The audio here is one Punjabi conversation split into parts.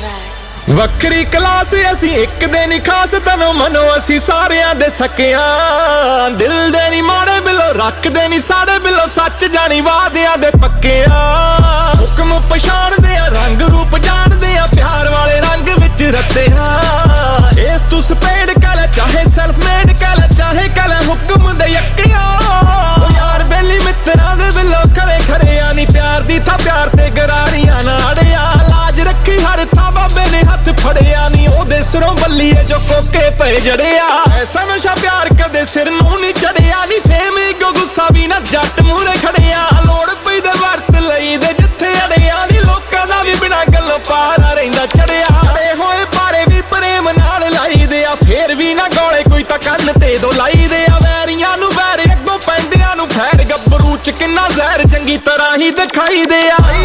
ਵੱਖਰੀ ਕਲਾਸ ਅਸੀਂ ਇੱਕ ਦੇ ਨੀ ਖਾਸ ਤਨੋਂ ਮਨੋਂ ਅਸੀਂ ਸਾਰਿਆਂ ਦੇ ਸਕਿਆਂ ਦਿਲ ਦੇ ਨੀ ਮਾੜੇ ਬਿੱਲੋ ਰੱਖਦੇ ਨੀ ਸਾਡੇ ਬਿੱਲੋ ਸੱਚ ਜਾਣੀ ਵਾਅਦਿਆਂ ਦੇ ਪੱਕਿਆਂ ਹੁਕਮ ਪਛਾਣਦੇ ਆ ਰੰਗ ਰੂਪ ਜਾਣਦੇ ਆ ਪਿਆਰ ਵਾਲੇ ਰੰਗ ਵਿੱਚ ਰੱਤੇ ਆ ਇਸ ਤੂੰ ਸਪੇਡ ਕਹਿ ਲੈ ਚਾਹੇ ਸੈਲਫ ਮੇਡ ਕਹਿ ਲੈ ਚਾਹੇ ਕਹਿ ਲੈ ਹੁਕਮ ਦੇ ਯੱਕਿਆਂ ਉਹ ਯਾਰ ਬੇਲੀ ਮਿੱਤਰਾਂ ਦੇ ਬਿੱਲੋ ਖਰੇ ਖਰਿਆ ਨੀ ਪਿਆਰ ਦੀ ਥਾਂ ਪਿਆਰ ਤੇ ਗਰਾਰੀਆਂ ਨਾ ਅੜਿਆ ਲਾਜ ਰੱਖੀ ਹਰ ਥਾਂ ਬਾਬੇ ਨੇ ਹੱਥ ਫੜਿਆ ਨੀ ਉਹਦੇ ਸਿਰੋਂ ਬੱਲੀਏ ਜੋ ਕੋਕੇ ਪਏ ਜੜਿਆ ਐਸਾ ਨਸ਼ਾ ਪਿਆਰ ਕਦੇ ਸਿਰ ਨੂੰ ਨੀ ਚੜਿਆ ਨੀ ਫੇਮ ਈਗੋ ਗੁੱਸਾ ਵੀ ਨਾ ਜੱਟ ਮੂਹਰੇ ਖੜਿਆ ਲੋੜ ਪਈ ਦੇ ਵਰਤ ਲਈ ਦੇ ਜਿੱਥੇ ਅੜਿਆ ਨੀ ਲੋਕਾਂ ਦਾ ਵੀ ਬਿਨਾਂ ਗੱਲੋਂ ਪਾਰਾ ਰਹਿੰਦਾ ਚੜਿਆ ਅੜੇ ਹੋਏ ਪਾਰੇ ਵੀ ਪ੍ਰੇਮ ਨਾਲ ਲਾਈਦੇ ਆ ਫੇਰ ਵੀ ਨਾ ਗੋਲੇ ਕੋਈ ਤਾਂ ਕੰਨ ਤੇ ਦੋ ਲਾਈਦੇ ਆ ਵੈਰੀਆਂ ਨੂੰ ਵੈਰ ਅੱਗੋਂ ਪੈਂਦਿਆਂ ਨੂੰ ਖੈਰ ਗੱਭਰੂ ਚ ਕਿੰਨਾ ਜ਼ਹਿਰ ਚੰਗੀ ਤਰ੍ਹਾਂ ਹੀ ਦਿਖਾਈਦੇ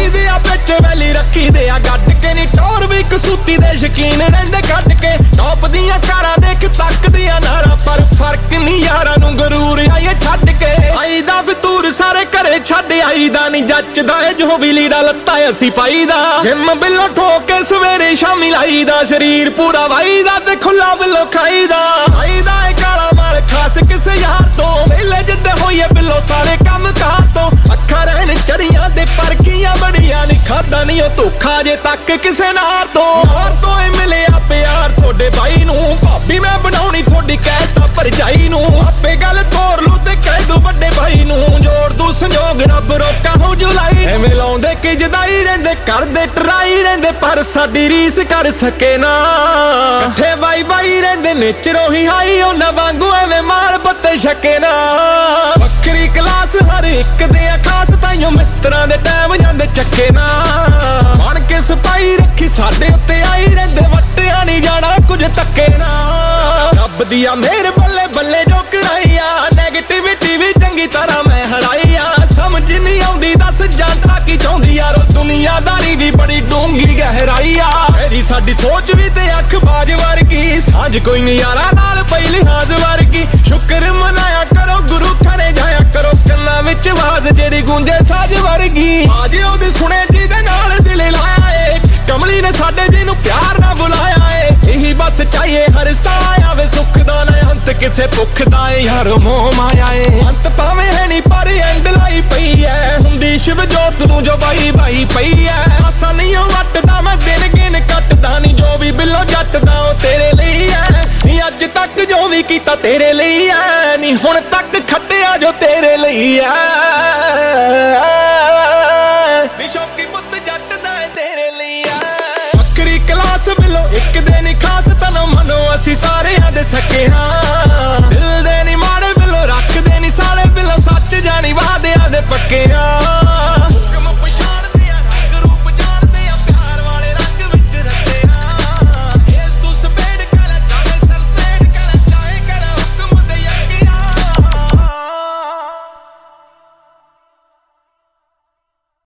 ਆ ਵਿੱਚ ਵੈਲੀ ਰੱਖੀਦੇ ਆ ਗੱਡ ਕੇ ਨੀ ਟੌਰ ਵੀ ਕਸੂਤੀ ਦੇ ਸ਼ਕੀਨ ਰਹਿੰਦੇ ਕੱਢ ਕੇ ਟੌਪ ਦੀਆਂ ਕਾਰਾਂ ਦੇਖ ਤੱਕਦੀਆਂ ਨਾਰਾ ਪਰ ਫਰਕ ਨਹੀਂ ਯਾਰਾਂ ਨੂੰ ਗਰੂਰ ਆਏ ਛੱਡ ਕੇ ਆਈਦਾ ਫਿਤੂਰ ਸਾਰੇ ਘਰੇ ਛੱਡ ਆਈਦਾ ਨਹੀਂ ਜੱਚਦਾ ਏ ਜੋ ਵੀ ਲੀੜਾ ਲੱਤਾ ਅਸੀਂ ਪਾਈਦਾ ਜਿੰਮ ਬਿੱਲੋ ਠੋਕ ਕੇ ਸਵੇਰੇ ਸ਼ਾਮੀ ਲਾਈਦਾ ਸਰੀਰ ਪੂਰਾ ਵਾਈਦਾ ਤੇ ਖੁੱਲਾ ਬਿੱਲੋ ਖਾਈਦਾ ਆਈਦਾ ਏ ਕਾਲਾ ਮਾਲ ਖਾਸ ਕਿਸੇ ਯਾਰ ਤੋਂ ਵੇਲੇ ਜਿੱਦੇ ਹੋਈਏ ਬਿੱਲੋ ਸਾਰੇ ਕੰਮ ਕਾਰ ਤੋਂ ਅੱਖਾਂ ਰਹਿਣ ਚੜੀਆਂ ਤੇ ਪਰਖੀਆਂ ਬੜੀਆਂ ਨੀ ਖਾਦਾ ਨਹੀਂ ਉਹ ਧੋਖਾ ਜੇ ਤੱਕ ਕਿਸੇ ਨਾਰ ਤੋਂ ਏ ਮਿਲਿਆ ਪਿਆਰ ਤੁਹਾਡੇ ਬਾਈ ਨੂੰ ਭਾਬੀ ਮੈਂ ਬਣਾਉਣੀ ਤੁਹਾਡੀ ਕਹਿਤਾ ਭਰਜਾਈ ਨੂੰ ਆਪੇ ਗੱਲ ਤੋਰ ਲੂ ਤੇ ਕਹਿ ਦੂ ਵੱਡੇ ਭਾਈ ਨੂੰ ਜੋੜ ਦੂ ਸੰਜੋਗ ਰੱਬ ਰੋਕਾ ਹੋ ਜੁਲਾਈ ਐਵੇਂ ਲਾਉਂਦੇ ਕਿ ਜਦਾਈ ਰਹਿੰਦੇ ਕਰਦੇ ਟਰਾਈ ਰਹਿੰਦੇ ਪਰ ਸਾਡੀ ਰੀਸ ਕਰ ਸਕੇ ਨਾ ਇਕੱਠੇ ਬਾਈ ਰਹਿੰਦੇ ਨੇਚਰੋਂ ਹੀ ਹਾਈ ਉਹਨਾਂ ਵਾਂਗੂ ਐਵੇਂ ਮਾਲ ਪੱਤੇ ਛਕੇ ਨਾ ਵੱਖਰੀ ਕਲਾਸ ਹਰ ਇੱਕ ਦੇ ਖਾਸ ਤਾਈਓ ਮਿੱਤਰਾਂ ਦੇ ਟਾਈਮ ਜਾਂਦੇ ਚੱਕੇ ਨਾ ਬਣ ਕੇ ਸਪਾਈ ਰੱਖੀ ਸਾਡੇ ਉੱਤੇ ਆਈ ਰਹਿੰਦੇ ਵੱਟਿਆ ਨਹੀਂ ਜਾਣਾ ਕੁਝ ਧੱਕੇ ਨਾ ਰੱਬ ਦੀਆਂ ਮਿਹਰ ਬੱਲੇ ਬੱਲੇ ਜੋ ਕਰਾਈਆ ਨੈਗੇਟਿਵਿਟੀ ਵੀ ਚੰਗੀ ਤਰ੍ਹਾਂ ਮੈਂ ਹਰਾਈਆ ਸਮਝ ਨਹੀਂ ਆਉਂਦੀ ਦੱਸ ਜਾਂਦਾ ਕੀ ਚਾਹੁੰਦੀ ਯਾਰੋ ਦੁਨੀਆਦਾਰੀ ਵੀ ਬੜੀ ਡੂੰਘੀ ਗਹਿਰਾਈਆ ਮੇਰੀ ਸਾਡੀ ਸੋਚ ਵੀ ਤੇ ਅੱਖ ਬਾਜ ਵਰਗੀ ਸਾਂਝ ਕੋਈ ਨਹੀਂ ਯਾਰਾਂ ਨਾਲ ਪਈ ਲਿਹਾਜ਼ ਵਰਗੀ ਸ਼ੁਕਰ ਮਨਾਇਆ ਕਰੋ ਗੁਰੂ ਘਰੇ ਜਾਇਆ ਕਰੋ ਕੰਨਾਂ ਵਿੱਚ ਆਵਾਜ਼ ਜਿਹੜੀ ਗੂੰਜੇ ਸਾਜ ਵਰਗੀ ਆਜ ਉਹਦੇ ਸੁਣੇ ਜਿਹਦੇ ਨਾਲ ਦਿਲ ਲਾਇਆ ਏ ਕਮਲੀ ਨੇ ਸਾਡੇ ਜੀ ਨੂੰ ਪਿਆਰ ਨਾਲ ਬੁਲਾਇਆ ਏ ਇਹੀ ਬਸ ਚਾਹੀਏ ਹਰ ਸਾਹ ਆਵੇ ਸੁੱਖ ਦਾ ਨਾ ਅੰਤ ਕਿਸੇ ਭੁੱਖ ਦਾ ਏ ਯਾਰ ਮੋਹ ਮਾਇਆ ਏ ਅੰਤ ਭਾਵੇਂ ਹੈ ਨਹੀਂ ਪਰ ਐਂਡ ਲਾਈ ਪਈ ਐ ਹੁੰਦੀ ਸ਼ਿਵ ਜੋਤ ਨੂੰ ਜੋ ਬਾਈ ਪਈ ਐ ਆਸਾਂ ਨਹੀਂ ਵੱਟਦਾ ਮੈਂ ਦਿਨ ਗਿਣ ਕੱਟਦਾ ਨਹੀਂ ਜੋ ਵੀ ਬਿੱਲੋ ਜੱਟਦਾ ਉਹ ਤੇਰੇ ਲਈ ਐ ਨੀ ਅੱਜ ਤੱਕ ਜੋ ਵੀ ਕੀਤਾ ਤੇਰੇ ਲਈ ਐ ਨੀ ਹੁਣ ਤੱਕ ਖੱਟਿਆ ਜੋ ਤੇਰੇ ਲਈ ਐ ਨੀ ਸ਼ੌਕੀ ਪੁੱਤ ਜੱਟਦਾ ਏ ਤੇਰੇ ਲਈ ਐ ਵੱਖਰੀ ਕਲਾਸ ਬਿੱਲੋ ਇੱਕ ਦੇ ਨੀ ਖਾਸ ਤਨੋਂ ਮਨੋਂ ਅਸੀਂ ਸਾਰਿਆਂ ਦੇ ਸਕੇ ਹਾਂ ਦਿਲ ਦੇ